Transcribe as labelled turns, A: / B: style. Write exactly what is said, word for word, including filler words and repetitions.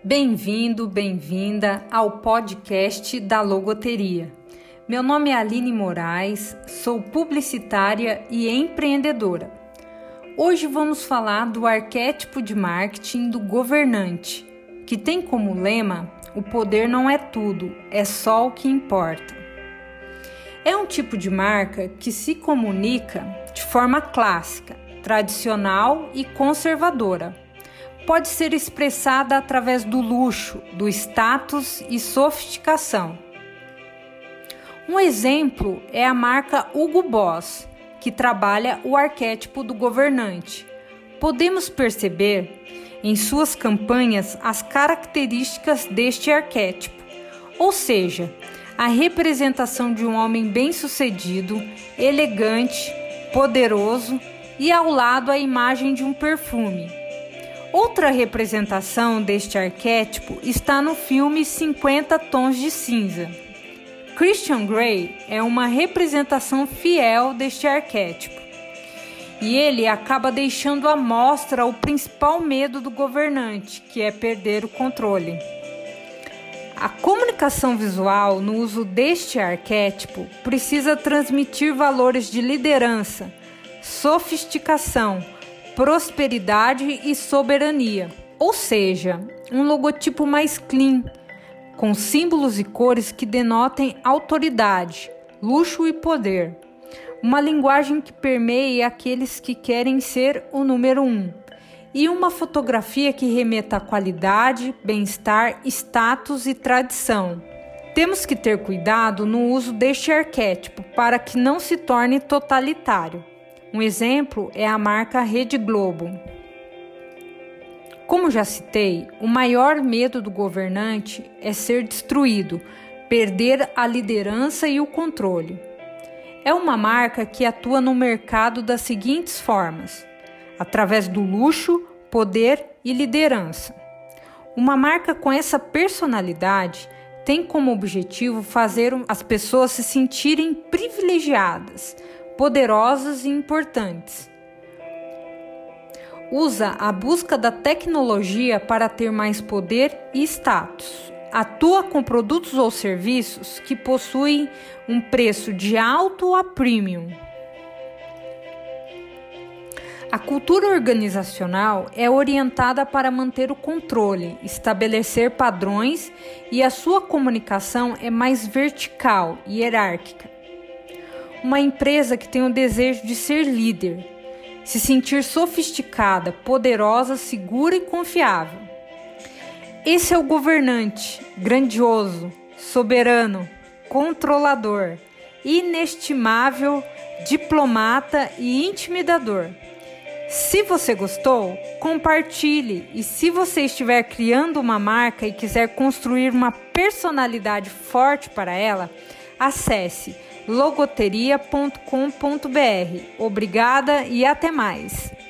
A: Bem-vindo, bem-vinda ao podcast da Logoteria. Meu nome é Aline Moraes, sou publicitária e empreendedora. Hoje vamos falar do arquétipo de marketing do governante, que tem como lema: o poder não é tudo, é só o que importa. É um tipo de marca que se comunica de forma clássica, tradicional e conservadora. Pode ser expressada através do luxo, do status e sofisticação. Um exemplo é a marca Hugo Boss, que trabalha o arquétipo do governante. Podemos perceber em suas campanhas as características deste arquétipo, ou seja, a representação de um homem bem-sucedido, elegante, poderoso e ao lado a imagem de um perfume. Outra representação deste arquétipo está no filme cinquenta Tons de Cinza. Christian Grey é uma representação fiel deste arquétipo. E ele acaba deixando à mostra o principal medo do governante, que é perder o controle. A comunicação visual no uso deste arquétipo precisa transmitir valores de liderança, sofisticação, prosperidade e soberania, ou seja, um logotipo mais clean, com símbolos e cores que denotem autoridade, luxo e poder. Uma linguagem que permeie aqueles que querem ser o número um. E uma fotografia que remeta a qualidade, bem-estar, status e tradição. Temos que ter cuidado no uso deste arquétipo para que não se torne totalitário. Um exemplo é a marca Rede Globo. Como já citei, o maior medo do governante é ser destruído, perder a liderança e o controle. É uma marca que atua no mercado das seguintes formas: através do luxo, poder e liderança. Uma marca com essa personalidade tem como objetivo fazer as pessoas se sentirem privilegiadas, poderosas e importantes. Usa a busca da tecnologia para ter mais poder e status. Atua com produtos ou serviços que possuem um preço de alto a premium. A cultura organizacional é orientada para manter o controle, estabelecer padrões, e a sua comunicação é mais vertical e hierárquica. Uma empresa que tem o desejo de ser líder, se sentir sofisticada, poderosa, segura e confiável. Esse é o governante, grandioso, soberano, controlador, inestimável, diplomata e intimidador. Se você gostou, compartilhe, e se você estiver criando uma marca e quiser construir uma personalidade forte para ela, acesse logoteria ponto com ponto br. Obrigada e até mais!